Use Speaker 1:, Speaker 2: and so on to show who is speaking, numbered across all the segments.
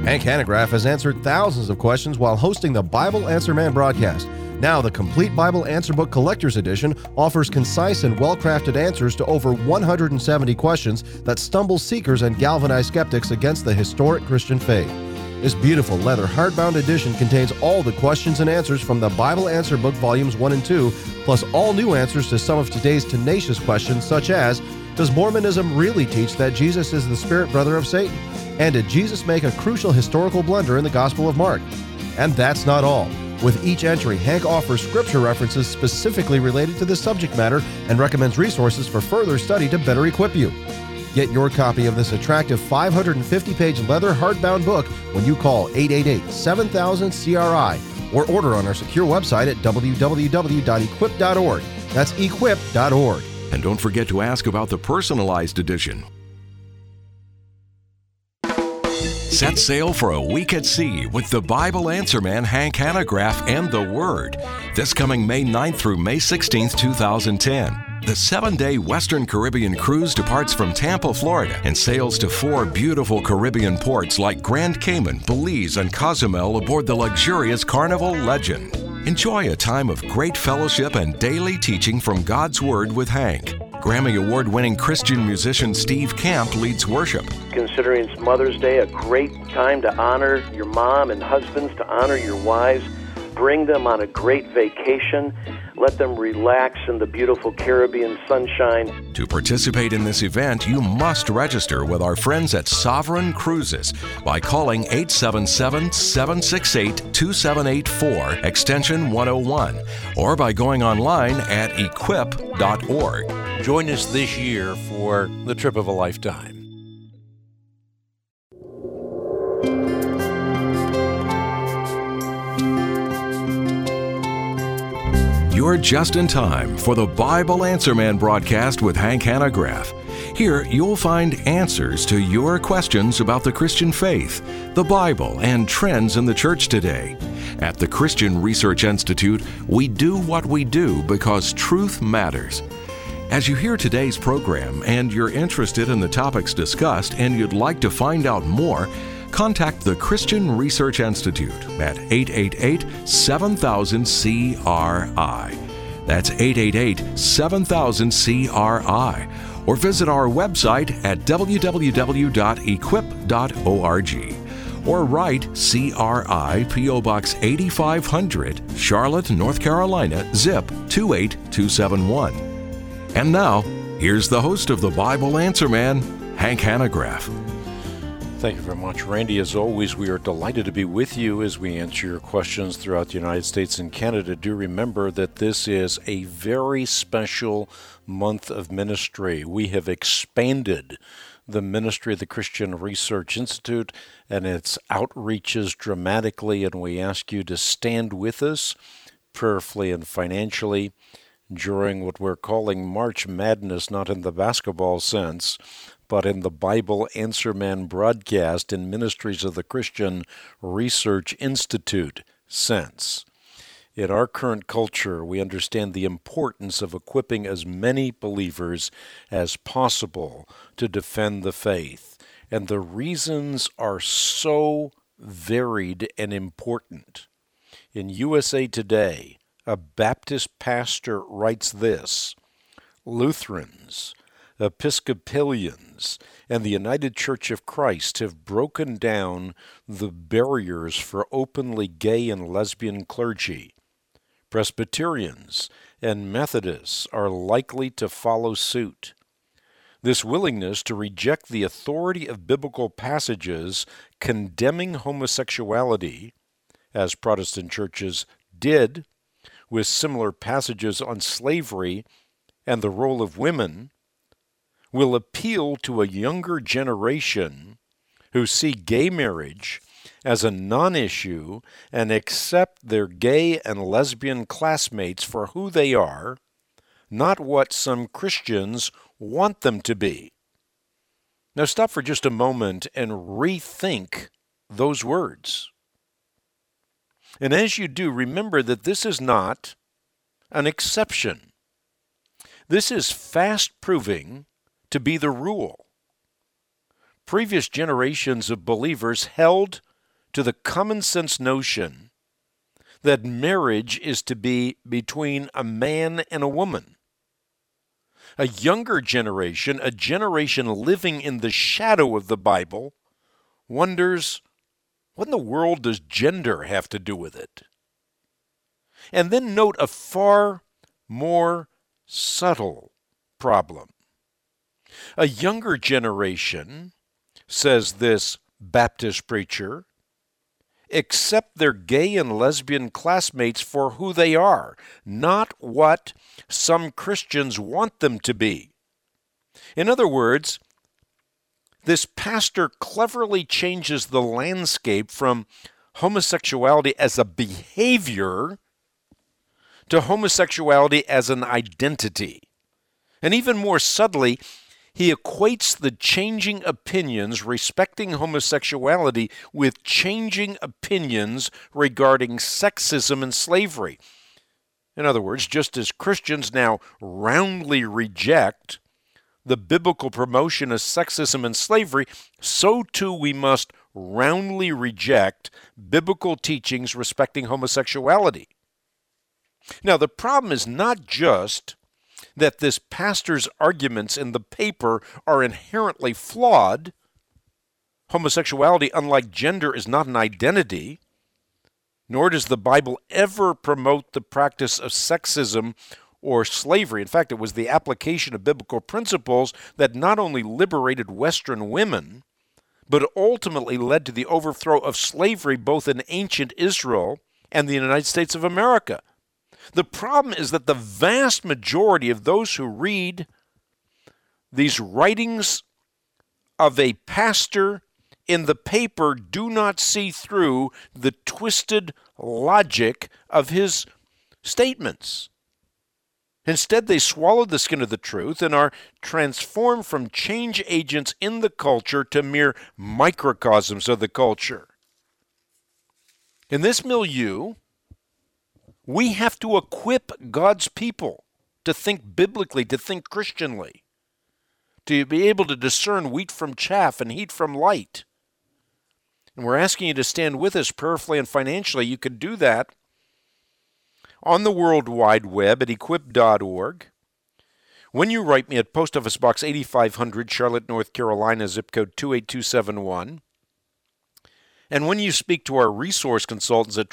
Speaker 1: Hank Hanegraaff has answered thousands of questions while hosting the Bible Answer Man broadcast. Now, the Complete Bible Answer Book Collector's Edition offers concise and well-crafted answers to over 170 questions that stumble seekers and galvanize skeptics against the historic Christian faith. This beautiful leather hardbound edition contains all the questions and answers from the Bible Answer Book Volumes 1 and 2, plus all new answers to some of today's tenacious questions such as, does Mormonism really teach that Jesus is the spirit brother of Satan? And did Jesus make a crucial historical blunder in the Gospel of Mark? And that's not all. With each entry, Hank offers scripture references specifically related to this subject matter and recommends resources for further study to better equip you. Get your copy of this attractive 550-page leather hardbound book when you call 888-7000-CRI or order on our secure website at www.equip.org. That's equip.org.
Speaker 2: And don't forget to ask about the personalized edition. Set sail for a week at sea with the Bible Answer Man, Hank Hanegraaff, and the Word. This coming May 9th through May 16th, 2010. The 7-day Western Caribbean cruise departs from Tampa, Florida, and sails to 4 beautiful Caribbean ports like Grand Cayman, Belize, and Cozumel aboard the luxurious Carnival Legend. Enjoy a time of great fellowship and daily teaching from God's Word with Hank. Grammy Award-winning Christian musician Steve Camp leads worship.
Speaker 3: Considering it's Mother's Day, a great time to honor your mom, and husbands to honor your wives. Bring them on a great vacation. Let them relax in the beautiful Caribbean sunshine.
Speaker 2: To participate in this event, you must register with our friends at Sovereign Cruises by calling 877-768-2784, extension 101, or by going online at equip.org.
Speaker 4: Join us this year for the trip of a lifetime.
Speaker 2: You're just in time for the Bible Answer Man broadcast with Hank Hanegraaff. Here, you'll find answers to your questions about the Christian faith, the Bible, and trends in the church today. At the Christian Research Institute, we do what we do because truth matters. As you hear today's program and you're interested in the topics discussed and you'd like to find out more, contact the Christian Research Institute at 888-7000-CRI. That's 888-7000-CRI. Or visit our website at www.equip.org. Or write CRI P.O. Box 8500, Charlotte, North Carolina, zip 28271. And now, here's the host of the Bible Answer Man, Hank Hanegraaff.
Speaker 4: Thank you very much, Randy. As always, we are delighted to be with you as we answer your questions throughout the United States and Canada. Do remember that this is a very special month of ministry. We have expanded the ministry of the Christian Research Institute and its outreaches dramatically, and we ask you to stand with us prayerfully and financially during what we're calling March Madness, not in the basketball sense, but in the Bible Answer Man broadcast in Ministries of the Christian Research Institute sense. In our current culture, we understand the importance of equipping as many believers as possible to defend the faith. And the reasons are so varied and important. In USA Today, a Baptist pastor writes this: Lutherans, Episcopalians, and the United Church of Christ have broken down the barriers for openly gay and lesbian clergy. Presbyterians and Methodists are likely to follow suit. This willingness to reject the authority of biblical passages condemning homosexuality, as Protestant churches did, with similar passages on slavery and the role of women, will appeal to a younger generation who see gay marriage as a non-issue and accept their gay and lesbian classmates for who they are, not what some Christians want them to be. Now stop for just a moment and rethink those words. And as you do, remember that this is not an exception. This is fast proving to be the rule. Previous generations of believers held to the common sense notion that marriage is to be between a man and a woman. A younger generation, a generation living in the shadow of the Bible, wonders, what in the world does gender have to do with it? And then note a far more subtle problem. A younger generation, says this Baptist preacher, accept their gay and lesbian classmates for who they are, not what some Christians want them to be. In other words, this pastor cleverly changes the landscape from homosexuality as a behavior to homosexuality as an identity. And even more subtly, he equates the changing opinions respecting homosexuality with changing opinions regarding sexism and slavery. In other words, just as Christians now roundly reject the biblical promotion of sexism and slavery, so too we must roundly reject biblical teachings respecting homosexuality. Now, the problem is not just that this pastor's arguments in the paper are inherently flawed. Homosexuality, unlike gender, is not an identity, nor does the Bible ever promote the practice of sexism or slavery. In fact, it was the application of biblical principles that not only liberated Western women, but ultimately led to the overthrow of slavery both in ancient Israel and the United States of America. The problem is that the vast majority of those who read these writings of a pastor in the paper do not see through the twisted logic of his statements. Instead, they swallow the skin of the truth and are transformed from change agents in the culture to mere microcosms of the culture. In this milieu, we have to equip God's people to think biblically, to think Christianly, to be able to discern wheat from chaff and heat from light. And we're asking you to stand with us prayerfully and financially. You can do that on the World Wide Web at equip.org. When you write me at Post Office Box 8500, Charlotte, North Carolina, zip code 28271. And when you speak to our resource consultants at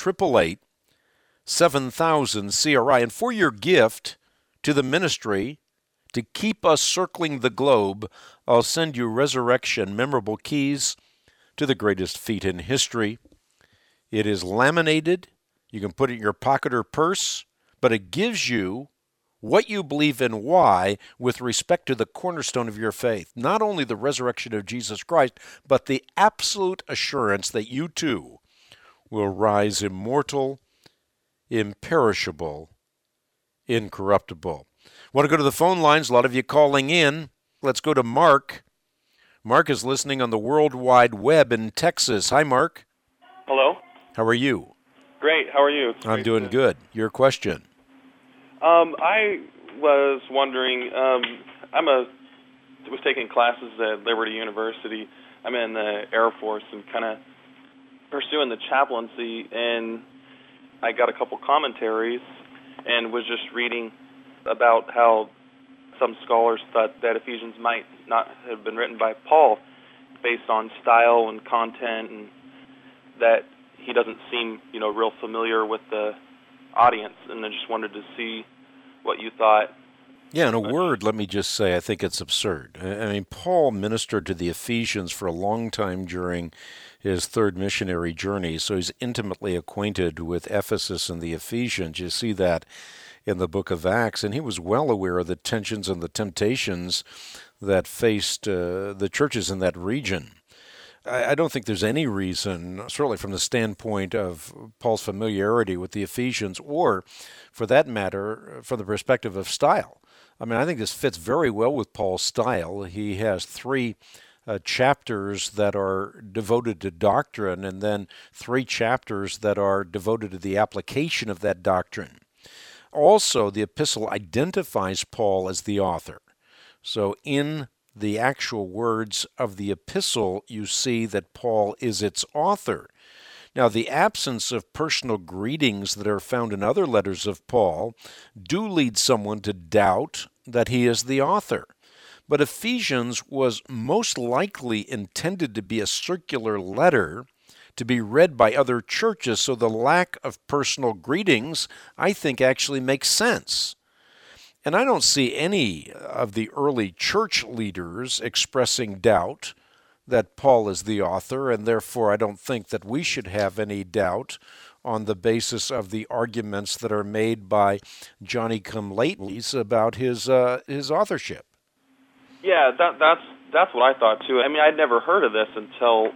Speaker 4: 888-7000-CRI, and for your gift to the ministry to keep us circling the globe, I'll send you Resurrection Memorable Keys to the Greatest Feat in History. It is laminated. You can put it in your pocket or purse, but it gives you what you believe and why with respect to the cornerstone of your faith. Not only the resurrection of Jesus Christ, but the absolute assurance that you too will rise immortal, imperishable, incorruptible. Want to go to the phone lines? A lot of you calling in. Let's go to Mark. Mark is listening on the World Wide Web in Texas. Hi, Mark.
Speaker 5: Hello.
Speaker 4: How are you?
Speaker 5: Great. How are you?
Speaker 4: I'm doing good. Your question.
Speaker 5: I was wondering, I was taking classes at Liberty University. I'm in the Air Force and kind of pursuing the chaplaincy, and I got a couple commentaries and was just reading about how some scholars thought that Ephesians might not have been written by Paul based on style and content, and that he doesn't seem, real familiar with the audience, and I just wanted to see what you thought.
Speaker 4: Yeah, in a word, let me just say, I think it's absurd. I mean, Paul ministered to the Ephesians for a long time during his third missionary journey, so he's intimately acquainted with Ephesus and the Ephesians. You see that in the book of Acts, and he was well aware of the tensions and the temptations that faced the churches in that region. I don't think there's any reason, certainly from the standpoint of Paul's familiarity with the Ephesians, or, for that matter, from the perspective of style. I mean, I think this fits very well with Paul's style. He has 3 chapters that are devoted to doctrine, and then 3 chapters that are devoted to the application of that doctrine. Also, the epistle identifies Paul as the author. So in the actual words of the epistle, you see that Paul is its author. Now, the absence of personal greetings that are found in other letters of Paul do lead someone to doubt that he is the author. But Ephesians was most likely intended to be a circular letter to be read by other churches, so the lack of personal greetings, I think, actually makes sense. And I don't see any of the early church leaders expressing doubt that Paul is the author, and therefore I don't think that we should have any doubt on the basis of the arguments that are made by Johnny-come-latelys about his authorship.
Speaker 5: Yeah, that's what I thought too. I mean, I'd never heard of this until,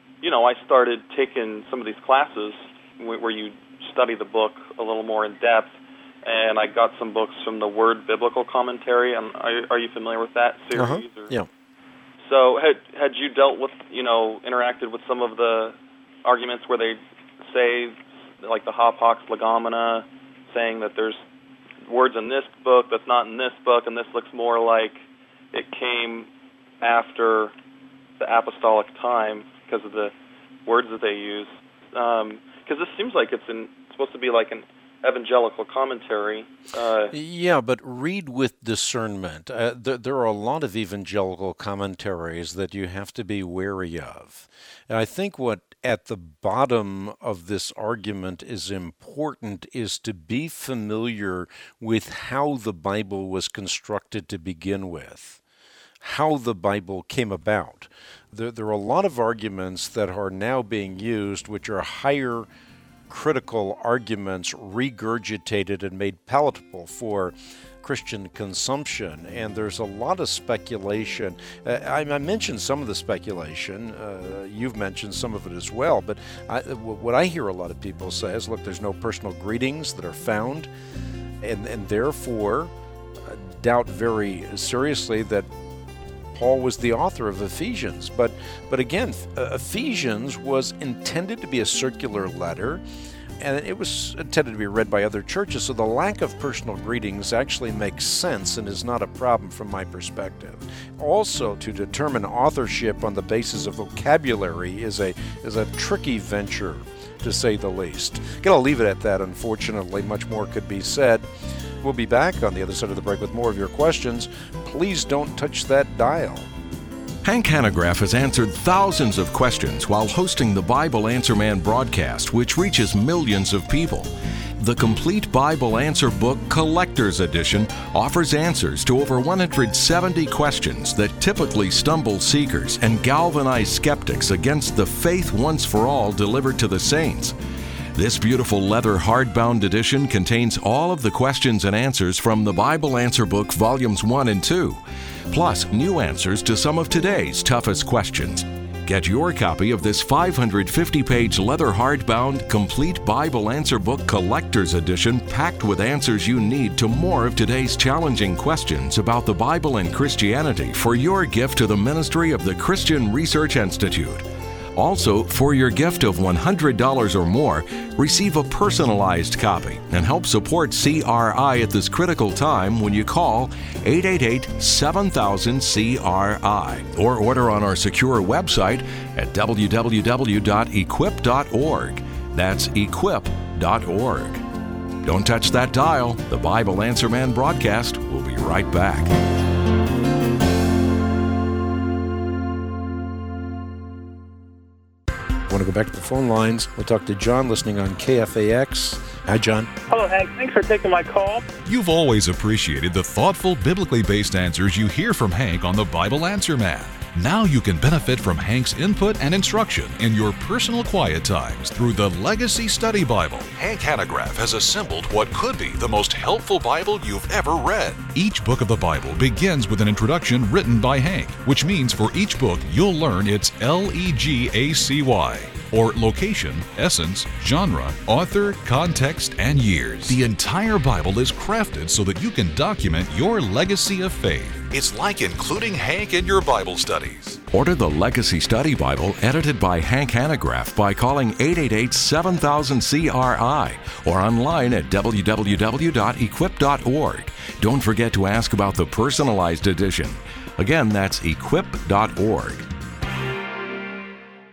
Speaker 5: I started taking some of these classes where you study the book a little more in depth, and I got some books from the Word Biblical Commentary. Are you familiar with that series?
Speaker 4: Yeah.
Speaker 5: So had you dealt with, interacted with some of the arguments where they say, like the Hapax Legomena, saying that there's words in this book that's not in this book, and this looks more like it came after the apostolic time because of the words that they use? Because this seems like it's supposed to be like an evangelical commentary.
Speaker 4: Yeah, but read with discernment. There are a lot of evangelical commentaries that you have to be wary of. And I think what at the bottom of this argument is important is to be familiar with how the Bible was constructed to begin with, how the Bible came about. There are a lot of arguments that are now being used which are higher critical arguments regurgitated and made palatable for Christian consumption, and there's a lot of speculation. I mentioned some of the speculation. You've mentioned some of it as well, but what I hear a lot of people say is, look, there's no personal greetings that are found, and therefore doubt very seriously that Paul was the author of Ephesians. But again, Ephesians was intended to be a circular letter, and it was intended to be read by other churches, so the lack of personal greetings actually makes sense and is not a problem from my perspective. Also, to determine authorship on the basis of vocabulary is a tricky venture, to say the least. Gonna leave it at that, unfortunately. Much more could be said. We'll be back on the other side of the break with more of your questions. Please don't touch that dial.
Speaker 2: Hank Hanegraaff has answered thousands of questions while hosting the Bible Answer Man broadcast, which reaches millions of people. The Complete Bible Answer Book Collector's Edition offers answers to over 170 questions that typically stumble seekers and galvanize skeptics against the faith once for all delivered to the saints. This beautiful leather hardbound edition contains all of the questions and answers from the Bible Answer Book Volumes 1 and 2, plus new answers to some of today's toughest questions. Get your copy of this 550-page leather hardbound Complete Bible Answer Book Collector's Edition, packed with answers you need to more of today's challenging questions about the Bible and Christianity, for your gift to the ministry of the Christian Research Institute. Also, for your gift of $100 or more, receive a personalized copy and help support CRI at this critical time when you call 888-7000-CRI or order on our secure website at www.equip.org. That's equip.org. Don't touch that dial. The Bible Answer Man broadcast will be right back.
Speaker 4: Want to go back to the phone lines? We'll talk to John listening on KFAX. Hi, John.
Speaker 6: Hello, Hank. Thanks for taking my call.
Speaker 7: You've always appreciated the thoughtful, biblically based answers you hear from Hank on the Bible Answer Man. Now you can benefit from Hank's input and instruction in your personal quiet times through the Legacy Study Bible. Hank Hanegraaff has assembled what could be the most helpful Bible you've ever read. Each book of the Bible begins with an introduction written by Hank, which means for each book you'll learn its LEGACY, or location, essence, genre, author, context, and years. The entire Bible is crafted so that you can document your legacy of faith. It's like including Hank in your Bible studies.
Speaker 2: Order the Legacy Study Bible edited by Hank Hanegraaff by calling 888-7000-CRI or online at www.equip.org. Don't forget to ask about the personalized edition. Again, that's equip.org.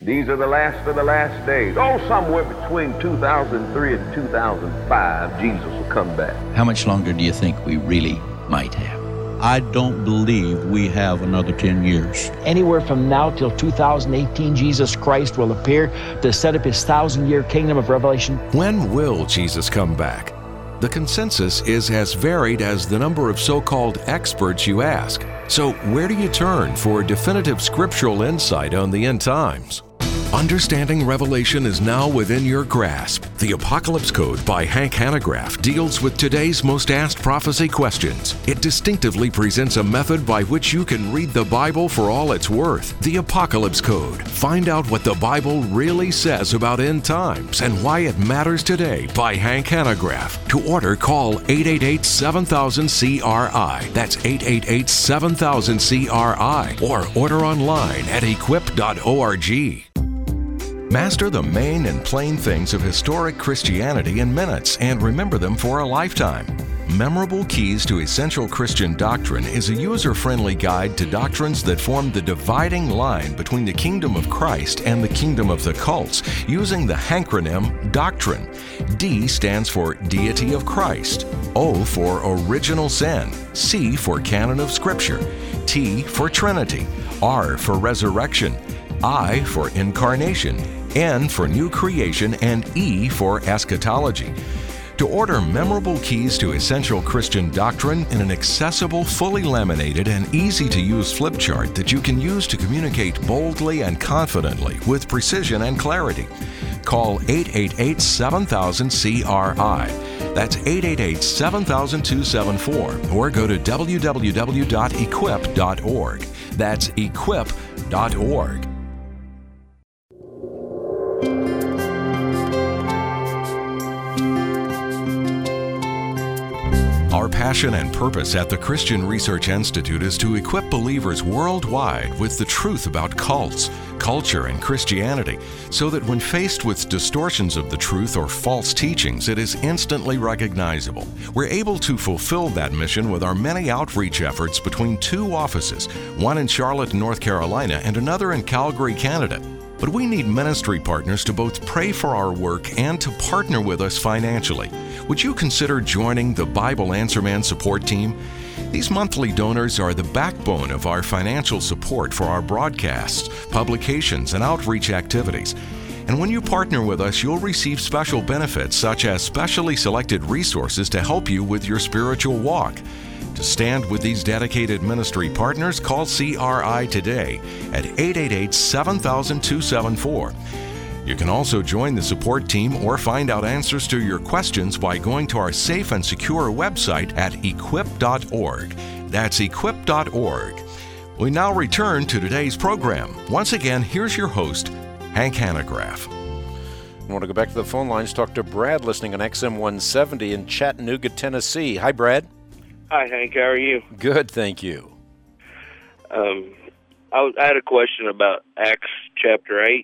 Speaker 8: These are the last of the last days. Oh, somewhere between 2003 and 2005, Jesus will come back.
Speaker 9: How much longer do you think we really might have? I don't believe we have another 10 years.
Speaker 10: Anywhere from now till 2018, Jesus Christ will appear to set up his 1,000-year kingdom of Revelation.
Speaker 2: When will Jesus come back? The consensus is as varied as the number of so-called experts you ask. So where do you turn for definitive scriptural insight on the end times? Understanding Revelation is now within your grasp. The Apocalypse Code by Hank Hanegraaff deals with today's most asked prophecy questions. It distinctively presents a method by which you can read the Bible for all it's worth. The Apocalypse Code. Find out what the Bible really says about end times and why it matters today by Hank Hanegraaff. To order, call 888-7000-CRI. That's 888-7000-CRI. Or order online at equip.org. Master the main and plain things of historic Christianity in minutes and remember them for a lifetime. Memorable Keys to Essential Christian Doctrine is a user-friendly guide to doctrines that form the dividing line between the kingdom of Christ and the kingdom of the cults, using the hankronym Doctrine. D stands for Deity of Christ, O for Original Sin, C for Canon of Scripture, T for Trinity, R for Resurrection, I for Incarnation, N for New Creation, and E for Eschatology. To order Memorable Keys to Essential Christian Doctrine in an accessible, fully laminated, and easy-to-use flip chart that you can use to communicate boldly and confidently with precision and clarity, call 888-7000-CRI. That's 888-7000-274, or go to www.equip.org. That's equip.org. Our passion and purpose at the Christian Research Institute is to equip believers worldwide with the truth about cults, culture, and Christianity, so that when faced with distortions of the truth or false teachings, it is instantly recognizable. We're able to fulfill that mission with our many outreach efforts between two offices, one in Charlotte, North Carolina, and another in Calgary, Canada. But we need ministry partners to both pray for our work and to partner with us financially. Would you consider joining the Bible Answer Man support team? These monthly donors are the backbone of our financial support for our broadcasts, publications, and outreach activities. And when you partner with us, you'll receive special benefits such as specially selected resources to help you with your spiritual walk. To stand with these dedicated ministry partners, call CRI today at 888-7000-274. You can also join the support team or find out answers to your questions by going to our safe and secure website at equip.org. That's equip.org. We now return to today's program. Once again, here's your host, Hank Hanegraaff.
Speaker 4: I want to go back to the phone lines, talk to Brad listening on XM 170 in Chattanooga, Tennessee. Hi, Brad.
Speaker 11: Hi, Hank. How are you?
Speaker 4: Good, thank you.
Speaker 11: I had a question about Acts chapter 8.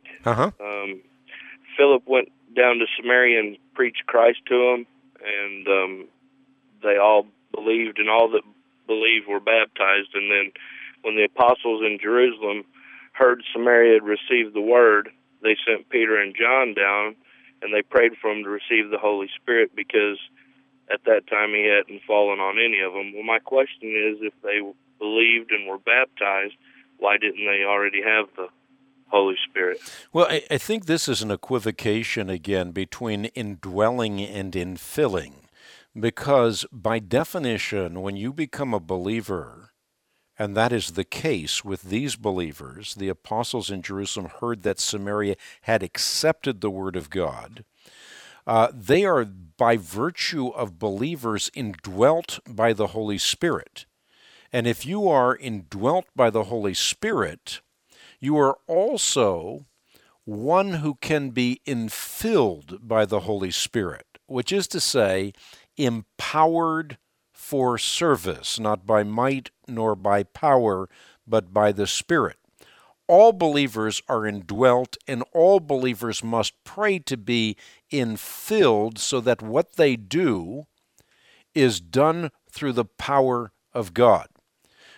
Speaker 11: Philip went down to Samaria and preached Christ to them, and they all believed, and all that believed were baptized. And then when the apostles in Jerusalem heard Samaria had received the word, they sent Peter and John down, and they prayed for them to receive the Holy Spirit, because at that time he hadn't fallen on any of them. Well, my question is, if they believed and were baptized, why didn't they already have the Holy Spirit?
Speaker 4: Well, I think this is an equivocation, again, between indwelling and infilling, because by definition, when you become a believer, and that is the case with these believers, the apostles in Jerusalem heard that Samaria had accepted the word of God. They are, by virtue of believers, indwelt by the Holy Spirit. And if you are indwelt by the Holy Spirit, you are also one who can be infilled by the Holy Spirit, which is to say, empowered for service, not by might nor by power, but by the Spirit. All believers are indwelt, and all believers must pray to be infilled so that what they do is done through the power of God.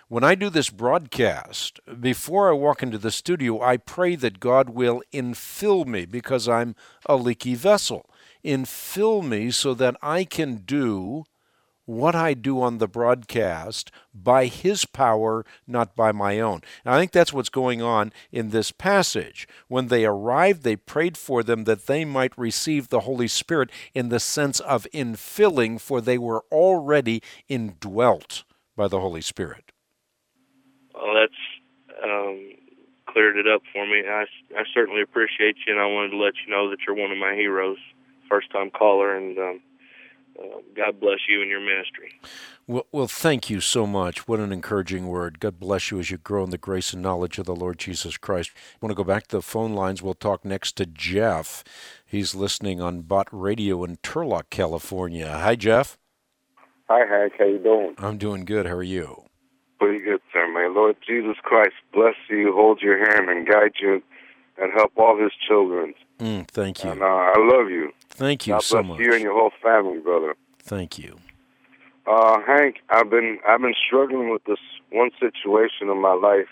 Speaker 4: When I do this broadcast, before I walk into the studio, I pray that God will infill me because I'm a leaky vessel. Infill me so that I can do what I do on the broadcast by His power, not by my own. And I think that's what's going on in this passage. When they arrived, they prayed for them that they might receive the Holy Spirit in the sense of infilling, for they were already indwelt by the Holy Spirit.
Speaker 11: Well, that's cleared it up for me. I certainly appreciate you, and I wanted to let you know that you're one of my heroes, first-time caller, and God bless you and your ministry.
Speaker 4: Well, thank you so much. What an encouraging word. God bless you as you grow in the grace and knowledge of the Lord Jesus Christ. I want to go back to the phone lines. We'll talk next to Jeff. He's listening on Bott Radio in Turlock, California. Hi, Jeff.
Speaker 12: Hi, Hank. How you doing?
Speaker 4: I'm doing good. How are you?
Speaker 12: Pretty good, sir. May Lord Jesus Christ bless you, hold your hand, and guide you, and help all His children.
Speaker 4: Thank you.
Speaker 12: And I love you.
Speaker 4: Thank you
Speaker 12: God
Speaker 4: so
Speaker 12: bless
Speaker 4: much.
Speaker 12: you and your whole family, brother.
Speaker 4: Thank you.
Speaker 12: Hank, I've been struggling with this one situation in my life.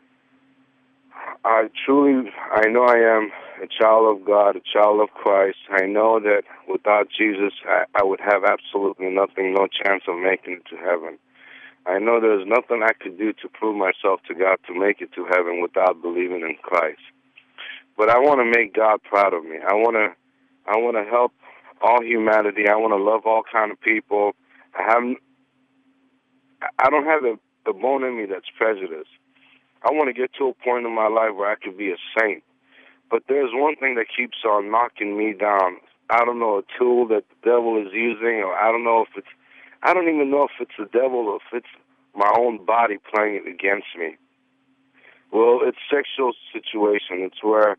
Speaker 12: I know I am a child of God, a child of Christ. I know that without Jesus, I would have absolutely nothing, no chance of making it to heaven. I know there's nothing I could do to prove myself to God to make it to heaven without believing in Christ. But I want to make God proud of me. I want to help all humanity. I want to love all kind of people. I don't have the bone in me that's prejudiced. I want to get to a point in my life where I could be a saint. But there's one thing that keeps on knocking me down. I don't know, a tool that the devil is using, or I don't even know if it's the devil or if it's my own body playing it against me. Well, it's sexual situation. It's where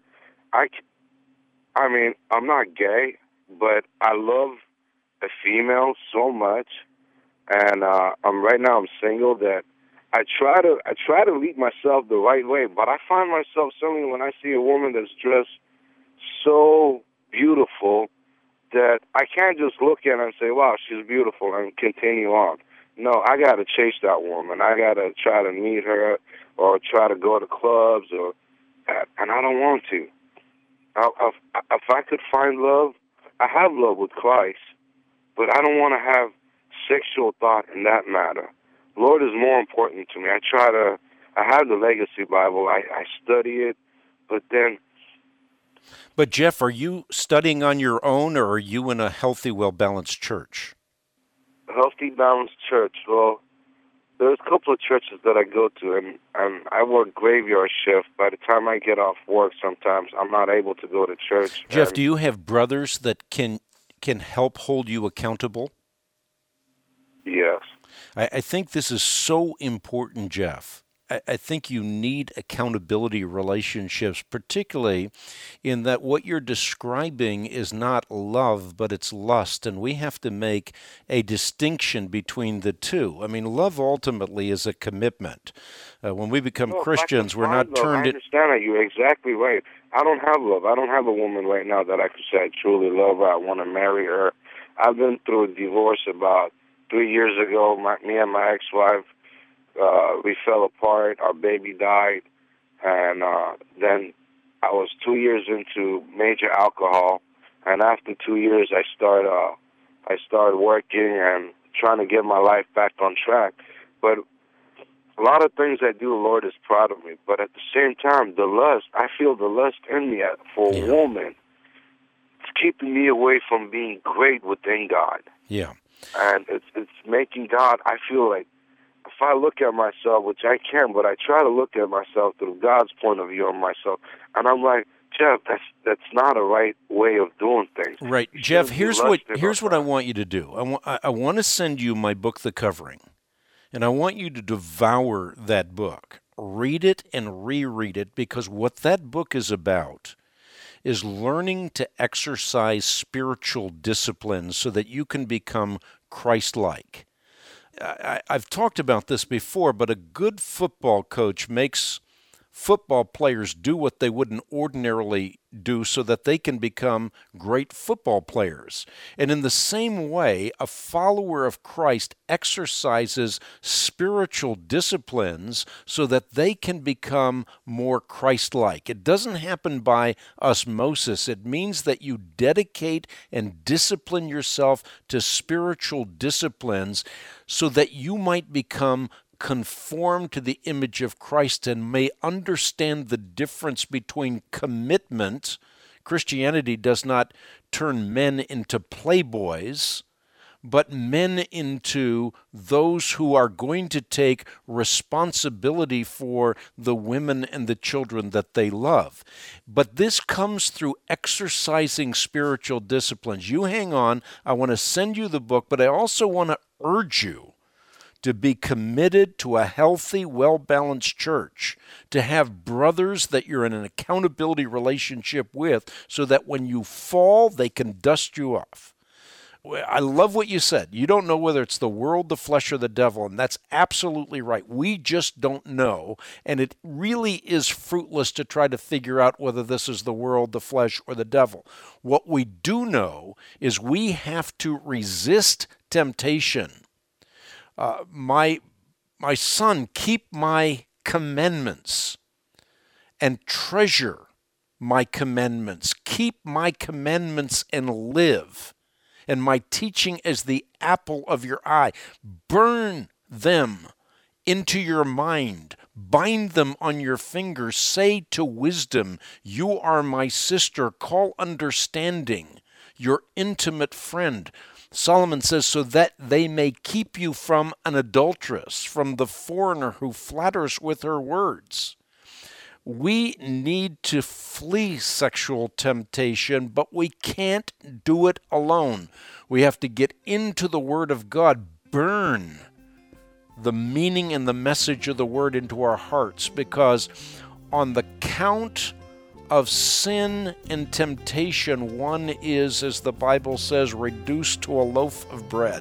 Speaker 12: I'm not gay, but I love a female so much, and right now I'm single, that I try to lead myself the right way, but I find myself suddenly when I see a woman that's dressed so beautiful that I can't just look at her and say, wow, she's beautiful, and continue on. No, I got to chase that woman. I got to try to meet her or try to go to clubs, and I don't want to. If I could find love, I have love with Christ, but I don't want to have sexual thought in that matter. Lord is more important to me. I have the Legacy Bible. I study it, but then...
Speaker 4: But Jeff, are you studying on your own, or are you in a healthy, well-balanced church?
Speaker 12: Healthy, balanced church. Well, there's a couple of churches that I go to, and I work graveyard shift. By the time I get off work, sometimes I'm not able to go to church.
Speaker 4: Jeff, do you have brothers that can help hold you accountable?
Speaker 12: Yes.
Speaker 4: I think this is so important, Jeff. I think you need accountability relationships, particularly in that what you're describing is not love, but it's lust, and we have to make a distinction between the two. I mean, love ultimately is a commitment. When we become Christians, we're not turned...
Speaker 12: I understand that. You're exactly right. I don't have love. I don't have a woman right now that I could say I truly love her. I want to marry her. I've been through a divorce about 3 years ago. Me and my ex-wife, we fell apart. Our baby died, and then I was 2 years into major alcohol. And after 2 years, I started working and trying to get my life back on track. But a lot of things I do, the Lord is proud of me. But at the same time, the lust, I feel the lust in me for a woman. It's keeping me away from being great within God.
Speaker 4: Yeah.
Speaker 12: And it's making God, I feel like, if I look at myself, which I can, but I try to look at myself through God's point of view on myself, and I'm like, Jeff, that's not a right way of doing things.
Speaker 4: Right, Jeff. Here's what I want you to do. I want to send you my book, The Covering, and I want you to devour that book, read it and reread it, because what that book is about is learning to exercise spiritual disciplines so that you can become Christ-like. I've talked about this before, but a good football coach makes football players do what they wouldn't ordinarily do so that they can become great football players. And in the same way, a follower of Christ exercises spiritual disciplines so that they can become more Christ-like. It doesn't happen by osmosis. It means that you dedicate and discipline yourself to spiritual disciplines so that you might become conform to the image of Christ and may understand the difference between commitment. Christianity does not turn men into playboys, but men into those who are going to take responsibility for the women and the children that they love. But this comes through exercising spiritual disciplines. You hang on. I want to send you the book, but I also want to urge you to be committed to a healthy, well-balanced church, to have brothers that you're in an accountability relationship with so that when you fall, they can dust you off. I love what you said. You don't know whether it's the world, the flesh, or the devil, and that's absolutely right. We just don't know, and it really is fruitless to try to figure out whether this is the world, the flesh, or the devil. What we do know is we have to resist temptation. My son, keep my commandments and treasure my commandments. Keep my commandments and live. And my teaching as the apple of your eye. Burn them into your mind. Bind them on your finger. Say to wisdom, you are my sister. Call understanding your intimate friend. Solomon says, so that they may keep you from an adulteress, from the foreigner who flatters with her words. We need to flee sexual temptation, but we can't do it alone. We have to get into the Word of God, burn the meaning and the message of the Word into our hearts, because on the count of sin and temptation, one is, as the Bible says, reduced to a loaf of bread.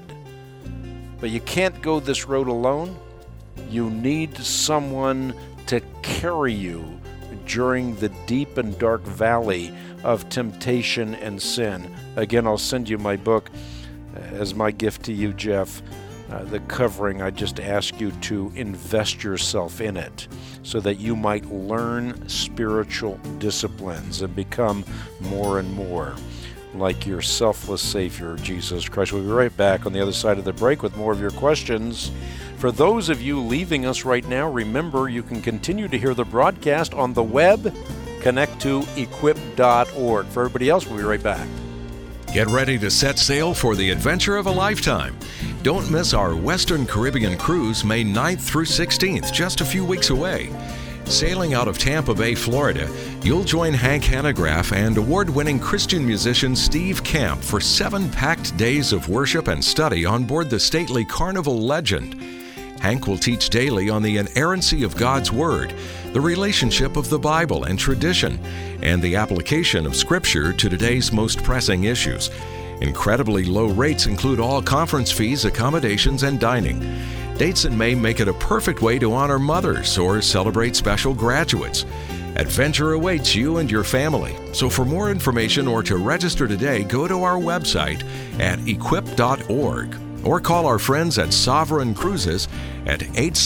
Speaker 4: But you can't go this road alone. You need someone to carry you during the deep and dark valley of temptation and sin. Again, I'll send you my book as my gift to you, Jeff. The covering, I just ask you to invest yourself in it so that you might learn spiritual disciplines and become more and more like your selfless Savior, Jesus Christ. We'll be right back on the other side of the break with more of your questions. For those of you leaving us right now, remember you can continue to hear the broadcast on the web. Connect to equip.org. For everybody else, we'll be right back.
Speaker 2: Get ready to set sail for the adventure of a lifetime. Don't miss our Western Caribbean cruise May 9th through 16th, just a few weeks away. Sailing out of Tampa Bay, Florida, you'll join Hank Hanegraaff and award-winning Christian musician Steve Camp for 7 packed days of worship and study on board the stately Carnival Legend. Hank will teach daily on the inerrancy of God's Word, the relationship of the Bible and tradition, and the application of Scripture to today's most pressing issues. Incredibly low rates include all conference fees, accommodations, and dining. Dates in May make it a perfect way to honor mothers or celebrate special graduates. Adventure awaits you and your family. So for more information or to register today, go to our website at equip.org or call our friends at Sovereign Cruises at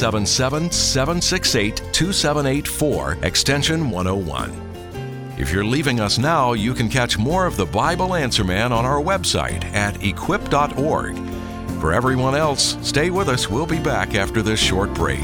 Speaker 2: 877-768-2784, extension 101. If you're leaving us now, you can catch more of the Bible Answer Man on our website at equip.org. For everyone else, stay with us. We'll be back after this short break.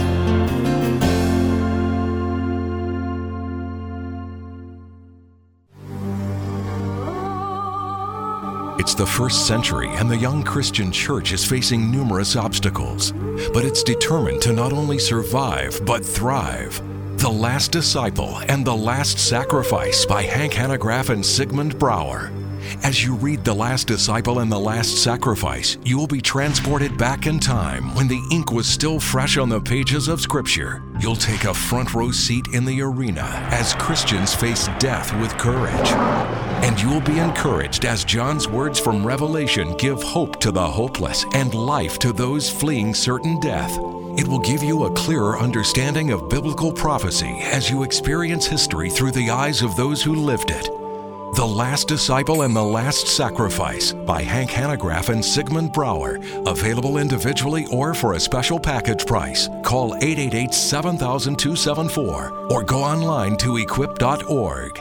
Speaker 2: It's the first century, and the young Christian church is facing numerous obstacles, but it's determined to not only survive, but thrive. The Last Disciple and the Last Sacrifice by Hank Hanegraaff and Sigmund Brouwer. As you read The Last Disciple and the Last Sacrifice, you will be transported back in time when the ink was still fresh on the pages of Scripture. You'll take a front row seat in the arena as Christians face death with courage. And you'll be encouraged as John's words from Revelation give hope to the hopeless and life to those fleeing certain death. It will give you a clearer understanding of biblical prophecy as you experience history through the eyes of those who lived it. The Last Disciple and the Last Sacrifice by Hank Hanegraaff and Sigmund Brouwer. Available individually or for a special package price. Call 888-7000-274 or go online to equip.org.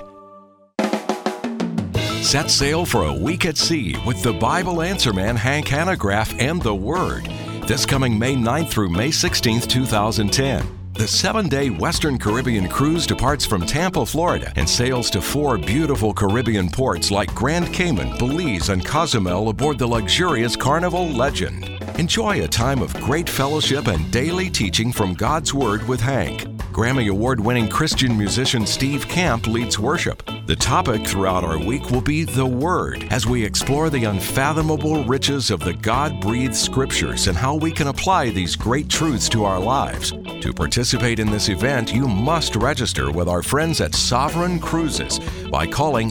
Speaker 2: Set sail for a week at sea with the Bible Answer Man Hank Hanegraaff and the Word. This coming May 9th through May 16th, 2010. The 7-day Western Caribbean cruise departs from Tampa, Florida, and sails to 4 beautiful Caribbean ports like Grand Cayman, Belize, and Cozumel aboard the luxurious Carnival Legend. Enjoy a time of great fellowship and daily teaching from God's Word with Hank. Grammy Award-winning Christian musician Steve Camp leads worship. The topic throughout our week will be the Word, as we explore the unfathomable riches of the God-breathed Scriptures and how we can apply these great truths to our lives. To participate in this event, you must register with our friends at Sovereign Cruises by calling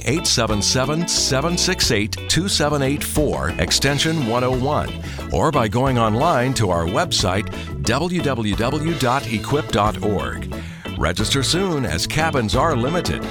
Speaker 2: 877-768-2784, extension 101, or by going online to our website, www.equip.org. Register soon, as cabins are limited.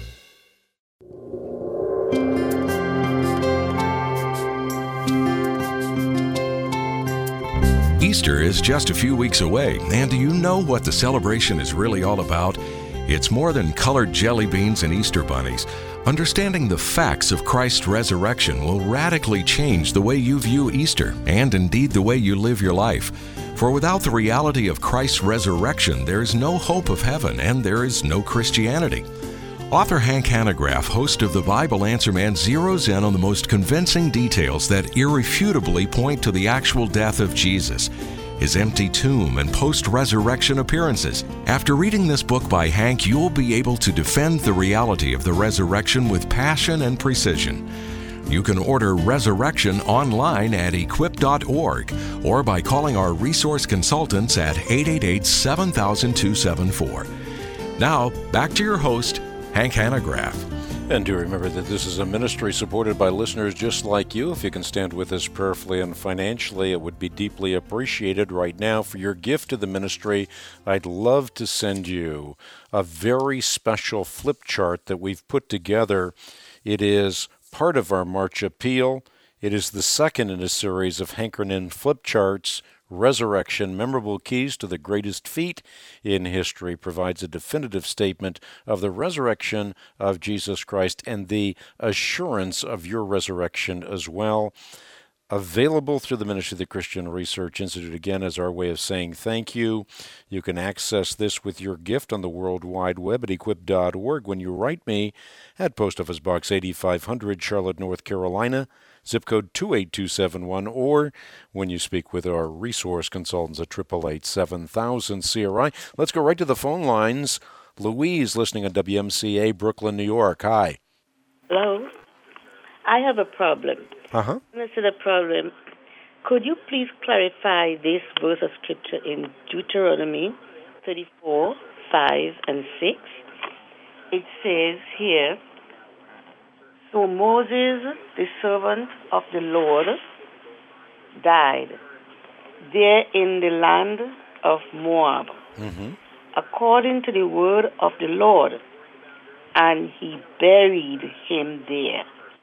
Speaker 2: Easter is just a few weeks away, and do you know what the celebration is really all about? It's more than colored jelly beans and Easter bunnies. Understanding the facts of Christ's resurrection will radically change the way you view Easter, and indeed the way you live your life. For without the reality of Christ's resurrection, there is no hope of heaven, and there is no Christianity. Author Hank Hanegraaff, host of the Bible Answer Man, zeroes in on the most convincing details that irrefutably point to the actual death of Jesus, his empty tomb, and post-resurrection appearances. After reading this book by Hank, you'll be able to defend the reality of the resurrection with passion and precision. You can order Resurrection online at equip.org or by calling our resource consultants at 888-7000-274. Now, back to your host, Hank Hanegraaff.
Speaker 4: And do remember that this is a ministry supported by listeners just like you. If you can stand with us prayerfully and financially, it would be deeply appreciated right now. For your gift to the ministry, I'd love to send you a very special flip chart that we've put together. It is part of our March appeal. It is the second in a series of Hankernan flip charts. Resurrection, Memorable Keys to the Greatest Feat in History, provides a definitive statement of the resurrection of Jesus Christ and the assurance of your resurrection as well. Available through the Ministry of the Christian Research Institute, again, as our way of saying thank you. You can access this with your gift on the World Wide Web at equip.org when you write me at Post Office Box 8500, Charlotte, North Carolina, zip code 28271, or when you speak with our resource consultants at 888-7000-CRI. Let's go right to the phone lines. Louise, listening on WMCA, Brooklyn, New York. Hi.
Speaker 13: Hello. I have a problem.
Speaker 4: Uh-huh.
Speaker 13: This is a problem. Could you please clarify this verse of Scripture in Deuteronomy 34, 5, and 6? It says here, "So Moses, the servant of the Lord, died there in the land of Moab, according to the word of the Lord, and he buried him there.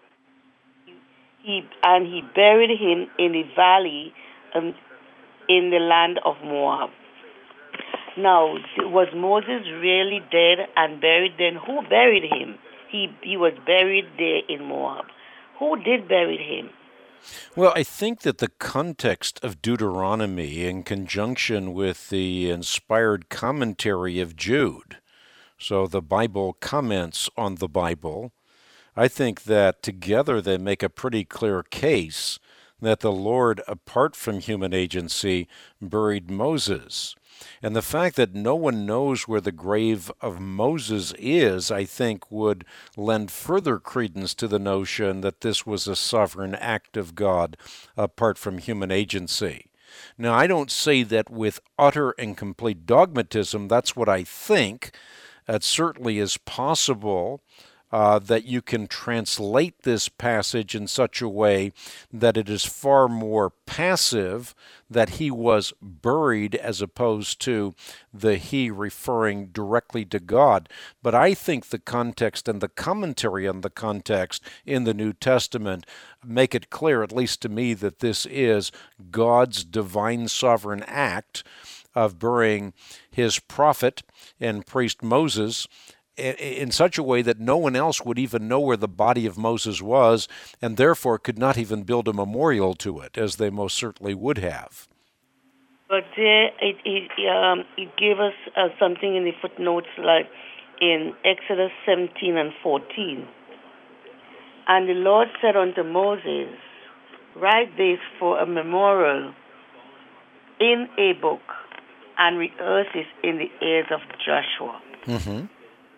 Speaker 13: He buried him in the valley in the land of Moab." Now, was Moses really dead and buried then? Who buried him? He was buried there in Moab. Who did bury him?
Speaker 4: Well, I think that the context of Deuteronomy, in conjunction with the inspired commentary of Jude, so the Bible comments on the Bible, I think that together they make a pretty clear case that the Lord, apart from human agency, buried Moses. And the fact that no one knows where the grave of Moses is, I think, would lend further credence to the notion that this was a sovereign act of God apart from human agency. Now, I don't say that with utter and complete dogmatism. That's what I think. That certainly is possible. that you can translate this passage in such a way that it is far more passive, that he was buried as opposed to the he referring directly to God. But I think the context and the commentary on the context in the New Testament make it clear, at least to me, that this is God's divine sovereign act of burying his prophet and priest Moses in such a way that no one else would even know where the body of Moses was, and therefore could not even build a memorial to it, as they most certainly would have.
Speaker 13: But there, it gave us something in the footnotes, like in Exodus 17 and 14. And the Lord said unto Moses, write this for a memorial in a book, and rehearse this in the ears of Joshua.
Speaker 4: Mm-hmm.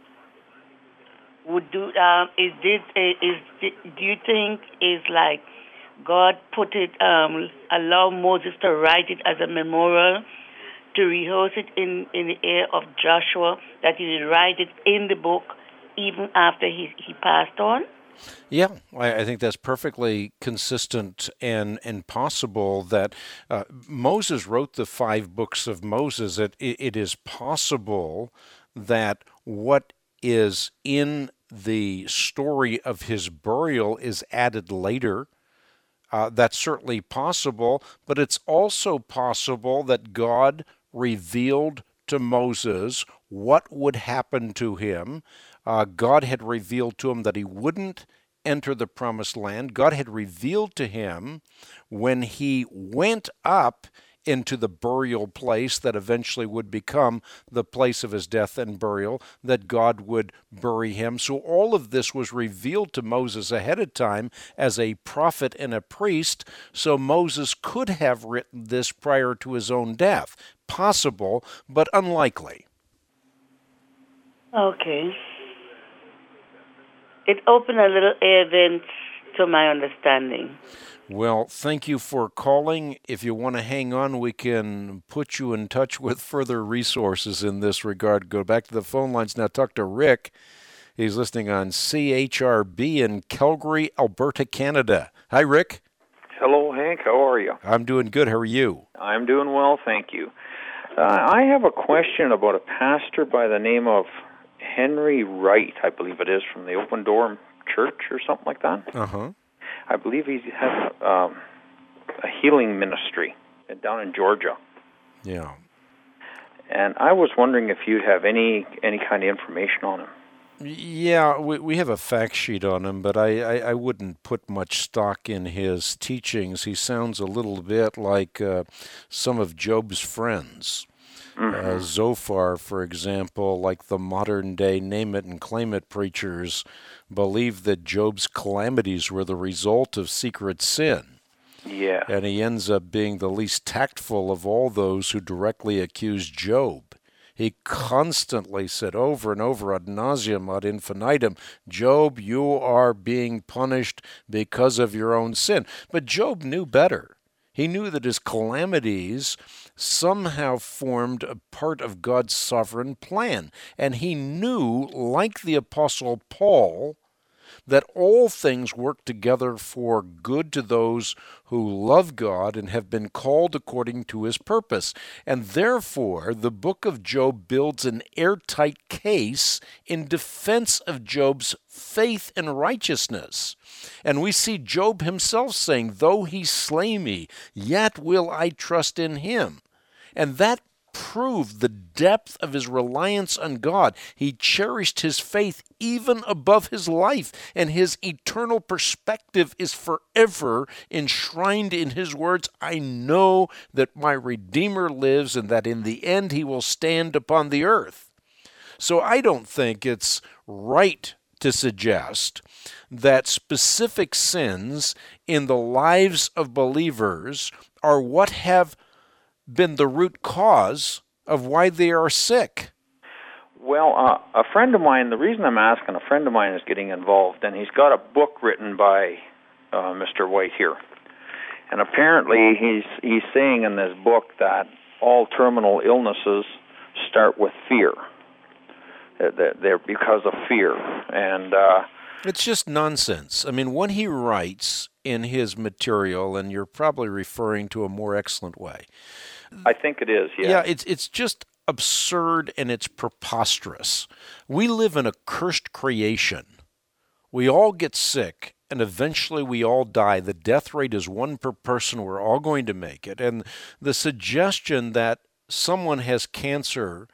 Speaker 13: Do you think is like God put it, allow Moses to write it as a memorial, to rehearse it in the ear of Joshua, that he would write it in the book even after he passed on?
Speaker 4: Yeah, I think that's perfectly consistent and possible that Moses wrote the 5 books of Moses. It is possible that what is in the story of his burial is added later. That's certainly possible, but it's also possible that God revealed to Moses what would happen to him. God had revealed to him that he wouldn't enter the promised land. God had revealed to him when he went up into the burial place that eventually would become the place of his death and burial, that God would bury him. So all of this was revealed to Moses ahead of time as a prophet and a priest, so Moses could have written this prior to his own death. Possible, but unlikely.
Speaker 13: Okay. It opened a little air then to my understanding.
Speaker 4: Well, thank you for calling. If you want to hang on, we can put you in touch with further resources in this regard. Go back to the phone lines now. Talk to Rick. He's listening on CHRB in Calgary, Alberta, Canada. Hi, Rick.
Speaker 14: Hello, Hank. How are you?
Speaker 4: I'm doing good. How are you?
Speaker 14: I'm doing well, thank you. I have a question about a pastor by the name of Henry Wright, I believe it is, from the Open Door Church or something like that.
Speaker 4: Uh-huh.
Speaker 14: I believe he has a healing ministry down in Georgia.
Speaker 4: Yeah.
Speaker 14: And I was wondering if you'd have any kind of information on him.
Speaker 4: Yeah, we have a fact sheet on him, but I wouldn't put much stock in his teachings. He sounds a little bit like some of Job's friends.
Speaker 14: Mm-hmm.
Speaker 4: Zophar, for example, like the modern-day name-it-and-claim-it preachers, believe that Job's calamities were the result of secret sin.
Speaker 14: Yeah.
Speaker 4: And he ends up being the least tactful of all those who directly accused Job. He constantly said over and over ad nauseum, ad infinitum, Job, you are being punished because of your own sin. But Job knew better. He knew that his calamities somehow formed a part of God's sovereign plan. And he knew, like the Apostle Paul, that all things work together for good to those who love God and have been called according to his purpose. And therefore, the book of Job builds an airtight case in defense of Job's faith and righteousness. And we see Job himself saying, though he slay me, yet will I trust in him. And that proved the depth of his reliance on God. He cherished his faith even above his life, and his eternal perspective is forever enshrined in his words, I know that my Redeemer lives and that in the end he will stand upon the earth. So I don't think it's right to suggest that specific sins in the lives of believers are what have been the root cause of why they are sick.
Speaker 14: Well, a friend of mine, the reason I'm asking, a friend of mine is getting involved, and he's got a book written by Mr. White here. And apparently he's saying in this book that all terminal illnesses start with fear. they're because of fear. And
Speaker 4: it's just nonsense. I mean, when he writes in his material, and you're probably referring to a more excellent way.
Speaker 14: I think it is, yeah.
Speaker 4: Yeah, it's just absurd and it's preposterous. We live in a cursed creation. We all get sick, and eventually we all die. The death rate is 1 per person. We're all going to make it. And the suggestion that someone has cancer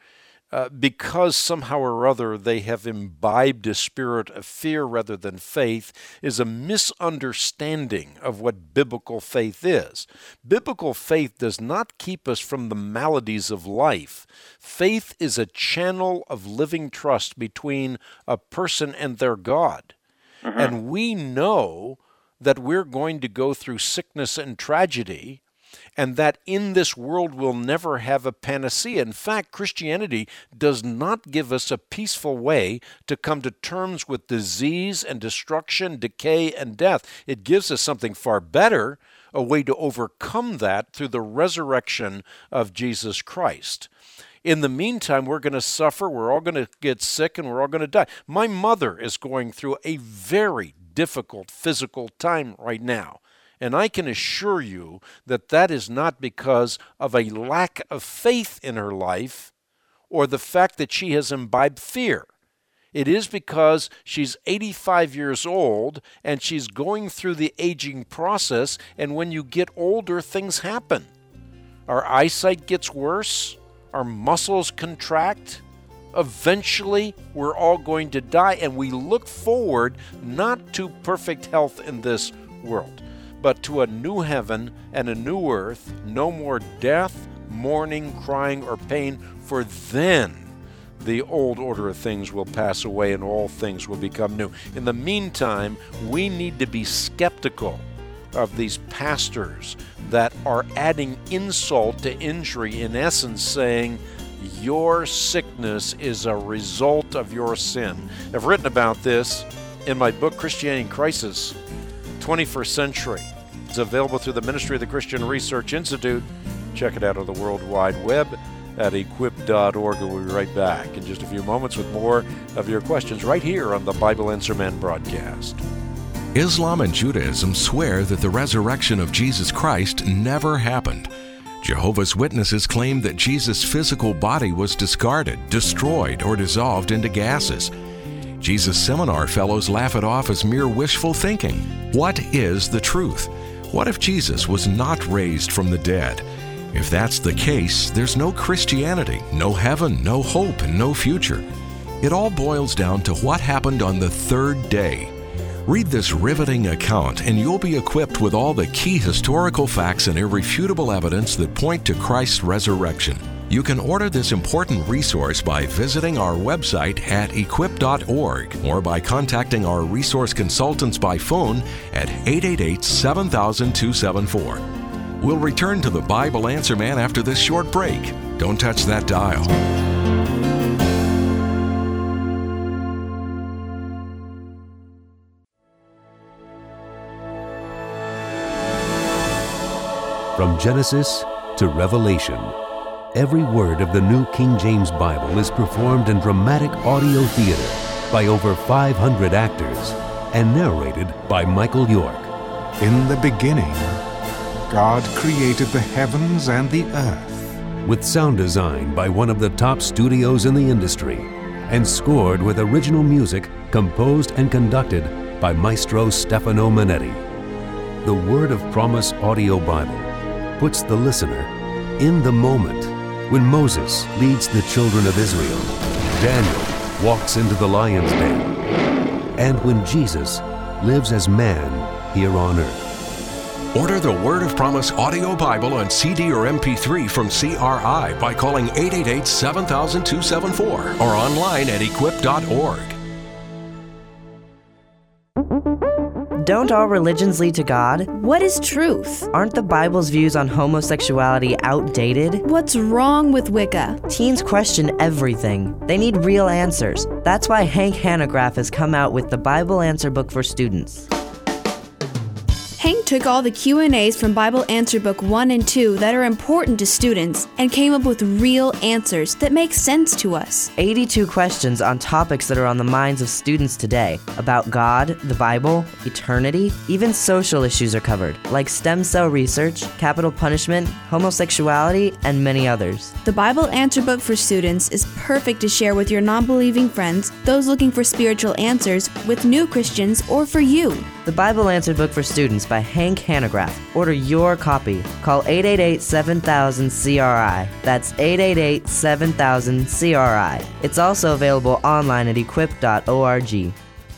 Speaker 4: because somehow or other they have imbibed a spirit of fear rather than faith is a misunderstanding of what biblical faith is. Biblical faith does not keep us from the maladies of life. Faith is a channel of living trust between a person and their God. Mm-hmm. And we know that we're going to go through sickness and tragedy, and that in this world we'll never have a panacea. In fact, Christianity does not give us a peaceful way to come to terms with disease and destruction, decay and death. It gives us something far better, a way to overcome that through the resurrection of Jesus Christ. In the meantime, we're going to suffer, we're all going to get sick, and we're all going to die. My mother is going through a very difficult physical time right now. And I can assure you that that is not because of a lack of faith in her life or the fact that she has imbibed fear. It is because she's 85 years old and she's going through the aging process, and when you get older, things happen. Our eyesight gets worse, our muscles contract. Eventually, we're all going to die, and we look forward not to perfect health in this world, but to a new heaven and a new earth, no more death, mourning, crying, or pain, for then the old order of things will pass away and all things will become new. In the meantime, we need to be skeptical of these pastors that are adding insult to injury, in essence saying, your sickness is a result of your sin. I've written about this in my book, Christianity in Crisis, 21st Century. It's available through the Ministry of the Christian Research Institute. Check it out on the World Wide Web at equip.org. We'll be right back in just a few moments with more of your questions right here on the Bible Answer Man broadcast.
Speaker 2: Islam and Judaism swear that the resurrection of Jesus Christ never happened. Jehovah's Witnesses claim that Jesus' physical body was discarded, destroyed, or dissolved into gases. Jesus Seminar fellows laugh it off as mere wishful thinking. What is the truth? What if Jesus was not raised from the dead? If that's the case, there's no Christianity, no heaven, no hope, and no future. It all boils down to what happened on the third day. Read this riveting account, and you'll be equipped with all the key historical facts and irrefutable evidence that point to Christ's resurrection. You can order this important resource by visiting our website at equip.org or by contacting our resource consultants by phone at 888-7000-274. We'll return to the Bible Answer Man after this short break. Don't touch that dial.
Speaker 15: From Genesis to Revelation, every word of the New King James Bible is performed in dramatic audio theater by over 500 actors and narrated by Michael York.
Speaker 16: In the beginning, God created the heavens and the earth.
Speaker 15: With sound design by one of the top studios in the industry and scored with original music composed and conducted by Maestro Stefano Manetti. The Word of Promise Audio Bible puts the listener in the moment. When Moses leads the children of Israel, Daniel walks into the lion's den, and when Jesus lives as man here on earth.
Speaker 2: Order the Word of Promise Audio Bible on CD or MP3 from CRI by calling 888-7000-274 or online at equip.org.
Speaker 17: Don't all religions lead to God?
Speaker 18: What is truth?
Speaker 17: Aren't the Bible's views on homosexuality outdated?
Speaker 18: What's wrong with Wicca?
Speaker 17: Teens question everything. They need real answers. That's why Hank Hanegraaff has come out with the Bible Answer Book for students.
Speaker 18: Hank took all the Q&As from Bible Answer Book 1 and 2 that are important to students and came up with real answers that make sense to us.
Speaker 17: 82 questions on topics that are on the minds of students today about God, the Bible, eternity, even social issues are covered, like stem cell research, capital punishment, homosexuality, and many others.
Speaker 18: The Bible Answer Book for students is perfect to share with your non-believing friends, those looking for spiritual answers, with new Christians, or for you.
Speaker 17: The Bible Answer Book for Students by Hank Hanegraaff. Order your copy. Call 888-7000-CRI. That's 888-7000-CRI. It's also available online at equip.org.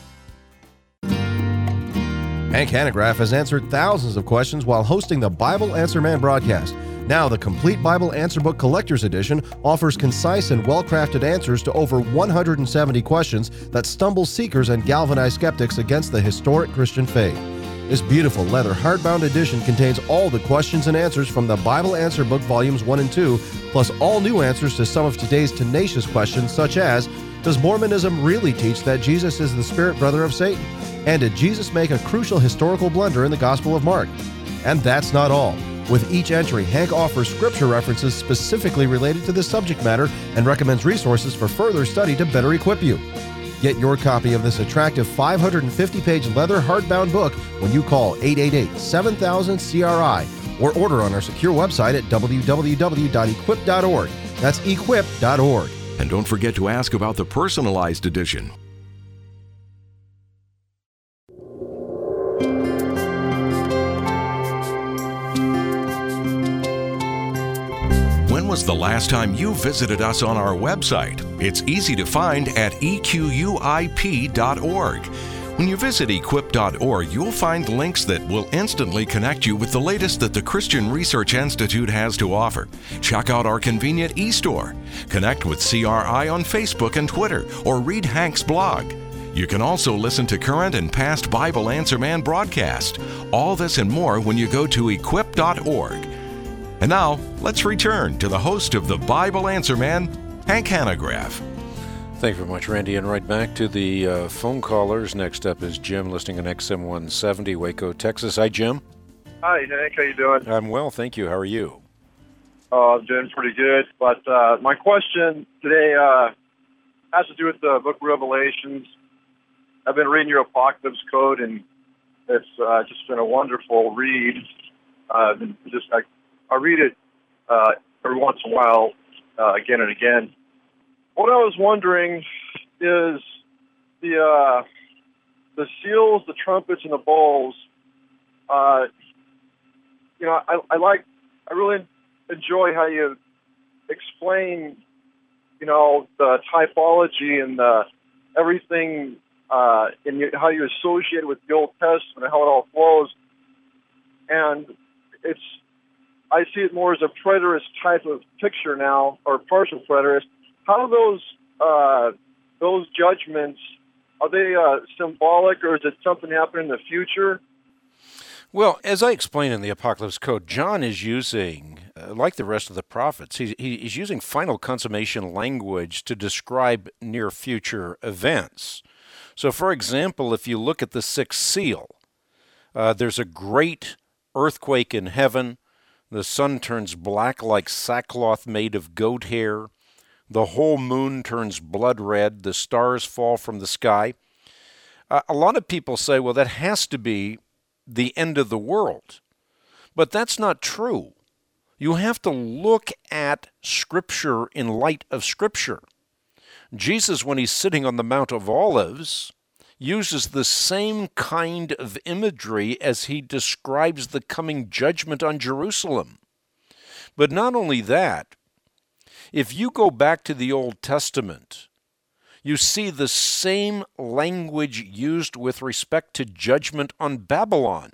Speaker 1: Hank Hanegraaff has answered thousands of questions while hosting the Bible Answer Man broadcast. Now, the Complete Bible Answer Book Collector's Edition offers concise and well-crafted answers to over 170 questions that stumble seekers and galvanize skeptics against the historic Christian faith. This beautiful leather hardbound edition contains all the questions and answers from the Bible Answer Book Volumes 1 and 2, plus all new answers to some of today's tenacious questions such as, does Mormonism really teach that Jesus is the spirit brother of Satan? And did Jesus make a crucial historical blunder in the Gospel of Mark? And that's not all. With each entry, Hank offers scripture references specifically related to this subject matter and recommends resources for further study to better equip you. Get your copy of this attractive 550-page leather hardbound book when you call 888-7000-CRI or order on our secure website at www.equip.org. That's equip.org.
Speaker 2: And don't forget to ask about the personalized edition. When was the last time you visited us on our website? It's easy to find at equip.org. When you visit equip.org, you'll find links that will instantly connect you with the latest that the Christian Research Institute has to offer. Check out our convenient e-store. Connect with CRI on Facebook and Twitter, or read Hank's blog. You can also listen to current and past Bible Answer Man broadcasts. All this and more when you go to equip.org. And now, let's return to the host of the Bible Answer Man, Hank Hanegraaff.
Speaker 4: Thank you very much, Randy. And right back to the phone callers. Next up is Jim, listening on XM 170, Waco, Texas. Hi, Jim.
Speaker 19: Hi, Hank. How you doing?
Speaker 4: I'm well, thank you. How are you?
Speaker 19: I'm doing pretty good. But my question today has to do with the book of Revelations. I've been reading your Apocalypse Code, and it's just been a wonderful read. I read it every once in a while, again and again. What I was wondering is the seals, the trumpets, and the bowls. I really enjoy how you explain, the typology and everything, and how you associate it with the Old Testament and how it all flows. And I see it more as a preterist type of picture now, or partial preterist. How do those judgments, are they symbolic, or is it something happening in the future?
Speaker 4: Well, as I explained in the Apocalypse Code, John is using, like the rest of the prophets, he's using final consummation language to describe near future events. So, for example, if you look at the sixth seal, there's a great earthquake in heaven. The sun turns black like sackcloth made of goat hair. The whole moon turns blood red. The stars fall from the sky. A lot of people say, well, that has to be the end of the world. But that's not true. You have to look at Scripture in light of Scripture. Jesus, when he's sitting on the Mount of Olives, uses the same kind of imagery as he describes the coming judgment on Jerusalem. But not only that, if you go back to the Old Testament, you see the same language used with respect to judgment on Babylon.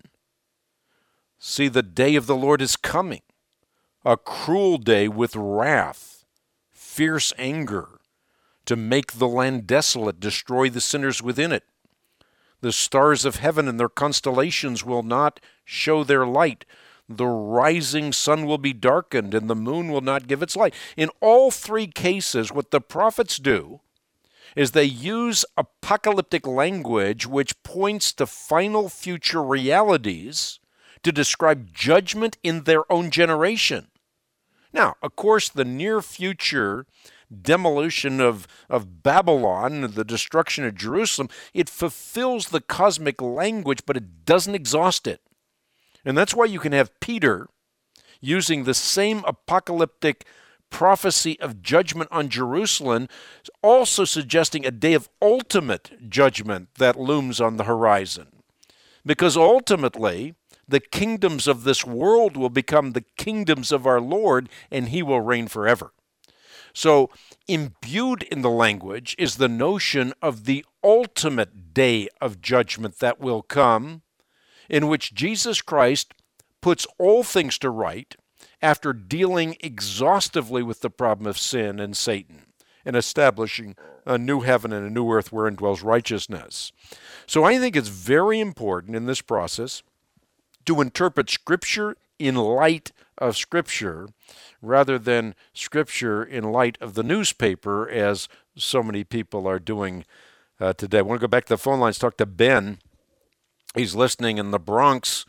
Speaker 4: See, the day of the Lord is coming, a cruel day with wrath, fierce anger, to make the land desolate, destroy the sinners within it. The stars of heaven and their constellations will not show their light. The rising sun will be darkened, and the moon will not give its light. In all three cases, what the prophets do is they use apocalyptic language which points to final future realities to describe judgment in their own generation. Now, of course, the near future demolition of Babylon, the destruction of Jerusalem, it fulfills the cosmic language, but it doesn't exhaust it. And that's why you can have Peter using the same apocalyptic prophecy of judgment on Jerusalem, also suggesting a day of ultimate judgment that looms on the horizon. Because ultimately, the kingdoms of this world will become the kingdoms of our Lord, and he will reign forever. So, imbued in the language is the notion of the ultimate day of judgment that will come, in which Jesus Christ puts all things to right after dealing exhaustively with the problem of sin and Satan, and establishing a new heaven and a new earth wherein dwells righteousness. So I think it's very important in this process to interpret Scripture in light of Scripture rather than Scripture in light of the newspaper, as so many people are doing today. I want to go back to the phone lines, talk to Ben. He's listening in the Bronx,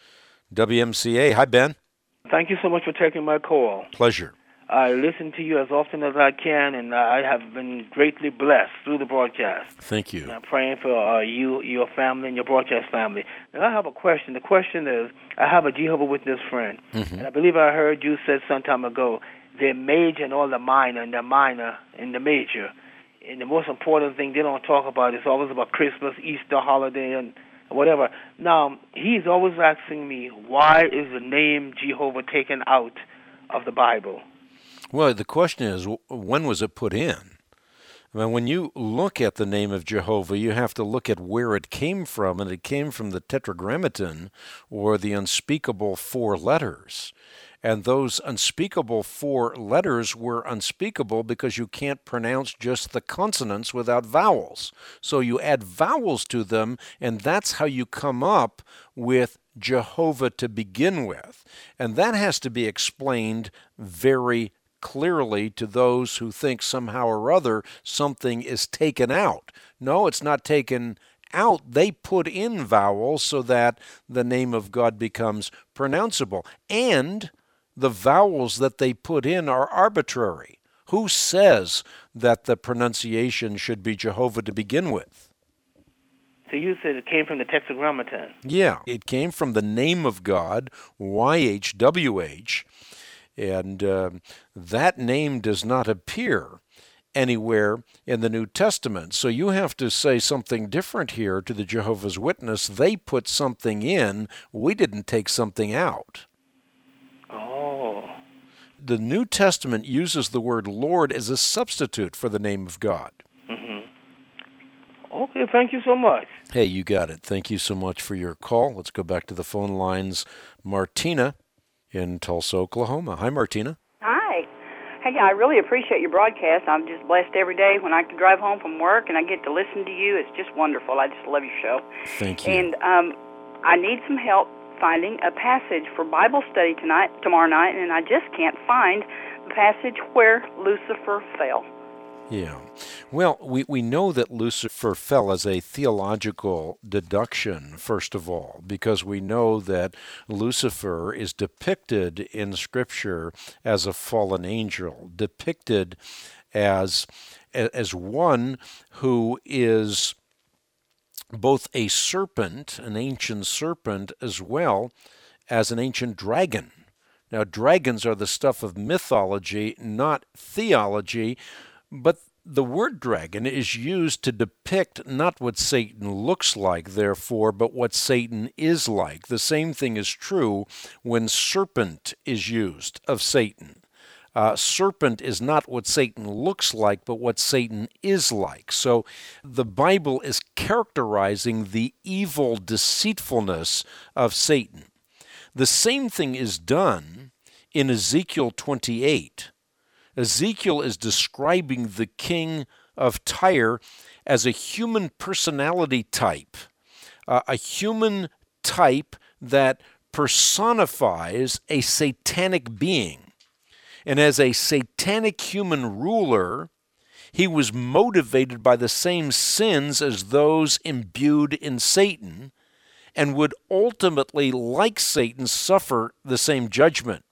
Speaker 4: WMCA. Hi, Ben.
Speaker 20: Thank you so much for taking my call.
Speaker 4: Pleasure.
Speaker 20: I listen to you as often as I can, and I have been greatly blessed through the broadcast.
Speaker 4: Thank you.
Speaker 20: And I'm praying for you, your family, and your broadcast family. And I have a question. The question is, I have a Jehovah's Witness friend, and I believe I heard you said some time ago, they're major in all the minor, and they're minor in the major. And the most important thing they don't talk about is always about Christmas, Easter, holiday, and whatever. Now, he's always asking me, why is the name Jehovah taken out of the Bible?
Speaker 4: Well, the question is, when was it put in? I mean, when you look at the name of Jehovah, you have to look at where it came from, and it came from the Tetragrammaton, or the unspeakable four letters. And those unspeakable four letters were unspeakable because you can't pronounce just the consonants without vowels. So you add vowels to them, and that's how you come up with Jehovah to begin with. And that has to be explained very clearly to those who think somehow or other something is taken out. No, it's not taken out. They put in vowels so that the name of God becomes pronounceable. And the vowels that they put in are arbitrary. Who says that the pronunciation should be Jehovah to begin with?
Speaker 20: So you said it came from the Tetragrammaton.
Speaker 4: Yeah, it came from the name of God, YHWH, and that name does not appear anywhere in the New Testament. So you have to say something different here to the Jehovah's Witness. They put something in. We didn't take something out.
Speaker 20: Oh.
Speaker 4: The New Testament uses the word Lord as a substitute for the name of God.
Speaker 20: Okay, thank you so much.
Speaker 4: Hey, you got it. Thank you so much for your call. Let's go back to the phone lines. Martina in Tulsa, Oklahoma. Hi, Martina.
Speaker 21: Hi. Hey, I really appreciate your broadcast. I'm just blessed every day when I can drive home from work and I get to listen to you. It's just wonderful. I just love your show.
Speaker 4: Thank you.
Speaker 21: And I need some help finding a passage for Bible study tomorrow night, and I just can't find the passage where Lucifer fell.
Speaker 4: Yeah. Well, we know that Lucifer fell as a theological deduction, first of all, because we know that Lucifer is depicted in Scripture as a fallen angel, depicted as one who is both a serpent, an ancient serpent, as well as an ancient dragon. Now, dragons are the stuff of mythology, not theology, but the word dragon is used to depict not what Satan looks like, therefore, but what Satan is like. The same thing is true when serpent is used of Satan. Serpent is not what Satan looks like, but what Satan is like. So the Bible is characterizing the evil deceitfulness of Satan. The same thing is done in Ezekiel 28. Ezekiel is describing the king of Tyre as a human personality type, a human type that personifies a satanic being. And as a satanic human ruler, he was motivated by the same sins as those imbued in Satan, and would ultimately, like Satan, suffer the same judgment.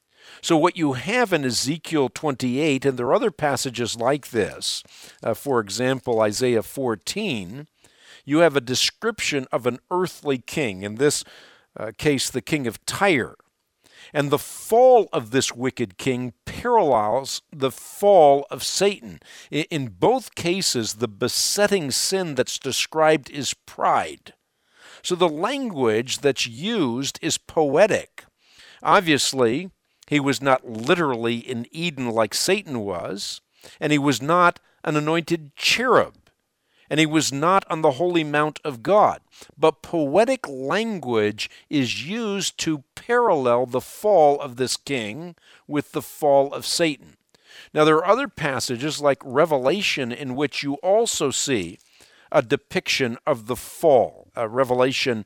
Speaker 4: So what you have in Ezekiel 28, and there are other passages like this, for example, Isaiah 14, you have a description of an earthly king, in this case, the king of Tyre. And the fall of this wicked king parallels the fall of Satan. In both cases, the besetting sin that's described is pride. So the language that's used is poetic. Obviously, he was not literally in Eden like Satan was, and he was not an anointed cherub, and he was not on the holy mount of God. But poetic language is used to parallel the fall of this king with the fall of Satan. Now, there are other passages like Revelation in which you also see a depiction of the fall. Revelation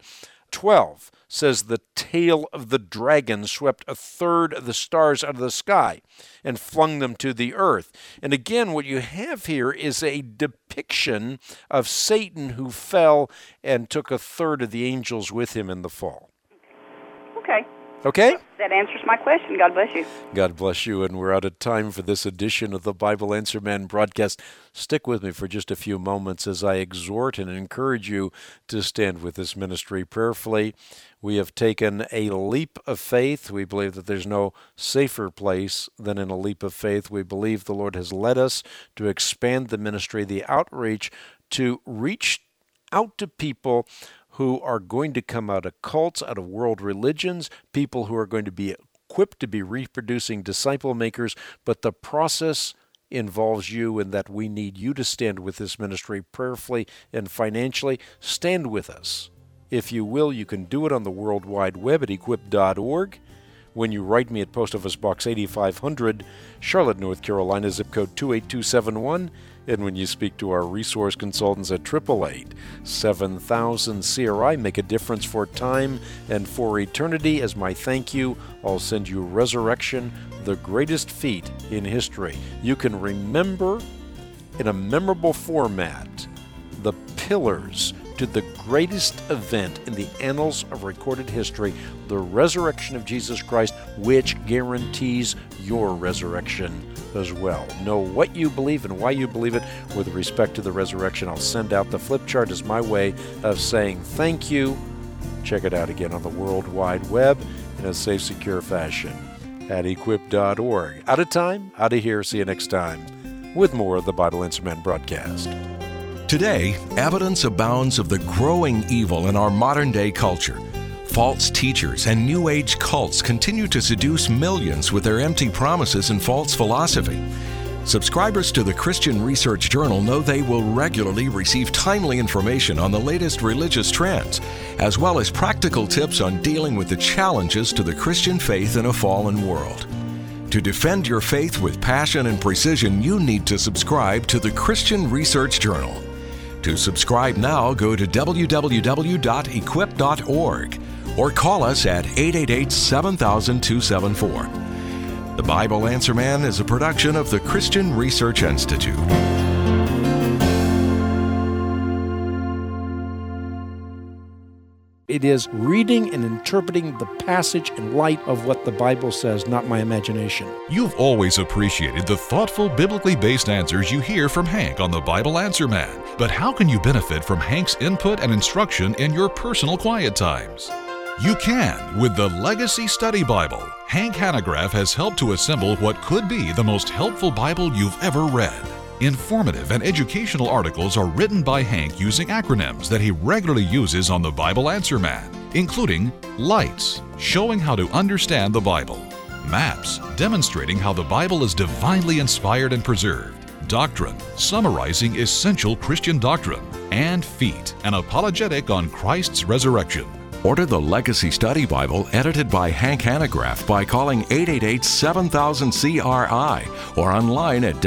Speaker 4: 12 says the tail of the dragon swept a third of the stars out of the sky and flung them to the earth. And again, what you have here is a depiction of Satan who fell and took a third of the angels with him in the fall.
Speaker 21: Okay.
Speaker 4: Okay?
Speaker 21: That answers my question. God bless you.
Speaker 4: God bless you, and we're out of time for this edition of the Bible Answer Man broadcast. Stick with me for just a few moments as I exhort and encourage you to stand with this ministry prayerfully. We have taken a leap of faith. We believe that there's no safer place than in a leap of faith. We believe the Lord has led us to expand the ministry, the outreach, to reach out to people who are going to come out of cults, out of world religions, people who are going to be equipped to be reproducing disciple makers, but the process involves you, and that we need you to stand with this ministry prayerfully and financially. Stand with us. If you will, you can do it on the World Wide Web at equip.org. When you write me at Post Office Box 8500, Charlotte, North Carolina, zip code 28271, and when you speak to our resource consultants at 888-7000-CRI, make a difference for time and for eternity. As my thank you, I'll send you Resurrection, the greatest feat in history. You can remember in a memorable format the pillars to the greatest event in the annals of recorded history, the resurrection of Jesus Christ, which guarantees your resurrection as well. Know what you believe and why you believe it with respect to the resurrection. I'll send out the flip chart as my way of saying thank you. Check it out again on the World Wide Web in a safe, secure fashion at equip.org. Out of time, out of here. See you next time with more of the Bible Answer Man broadcast.
Speaker 2: Today, evidence abounds of the growing evil in our modern-day culture. False teachers and New Age cults continue to seduce millions with their empty promises and false philosophy. Subscribers to the Christian Research Journal know they will regularly receive timely information on the latest religious trends, as well as practical tips on dealing with the challenges to the Christian faith in a fallen world. To defend your faith with passion and precision, you need to subscribe to the Christian Research Journal. To subscribe now, go to www.equip.org or call us at 888-7000-274. The Bible Answer Man is a production of the Christian Research Institute.
Speaker 4: It is reading and interpreting the passage in light of what the Bible says, not my imagination.
Speaker 7: You've always appreciated the thoughtful, biblically based answers you hear from Hank on the Bible Answer Man. But how can you benefit from Hank's input and instruction in your personal quiet times? You can with the Legacy Study Bible. Hank Hanegraaff has helped to assemble what could be the most helpful Bible you've ever read. Informative and educational articles are written by Hank using acronyms that he regularly uses on the Bible Answer Man, including LIGHTS, showing how to understand the Bible; MAPS, demonstrating how the Bible is divinely inspired and preserved; Doctrine, summarizing essential Christian doctrine; and FEET, an apologetic on Christ's resurrection.
Speaker 2: Order the Legacy Study Bible edited by Hank Hanegraaff by calling 888-7000-CRI or online at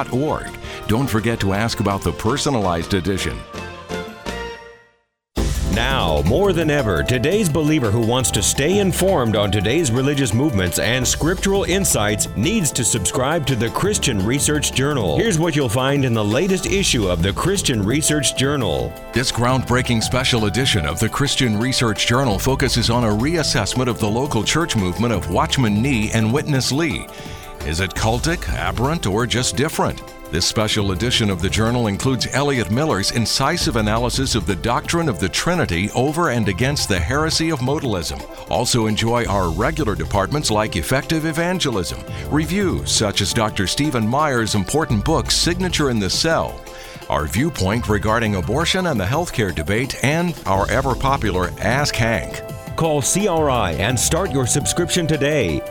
Speaker 2: www.equip.org. Don't forget to ask about the personalized edition.
Speaker 3: Now, more than ever, today's believer who wants to stay informed on today's religious movements and scriptural insights needs to subscribe to the Christian Research Journal. Here's what you'll find in the latest issue of the Christian Research Journal.
Speaker 2: This groundbreaking special edition of the Christian Research Journal focuses on a reassessment of the local church movement of Watchman Nee and Witness Lee. Is it cultic, aberrant, or just different? This special edition of the journal includes Elliot Miller's incisive analysis of the doctrine of the Trinity over and against the heresy of modalism. Also enjoy our regular departments like effective evangelism, reviews such as Dr. Stephen Meyer's important book, Signature in the Cell, our viewpoint regarding abortion and the healthcare debate, and our ever-popular Ask Hank.
Speaker 3: Call CRI and start your subscription today.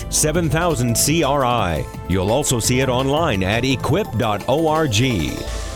Speaker 3: 888-7000-CRI. You'll also see it online at equip.org.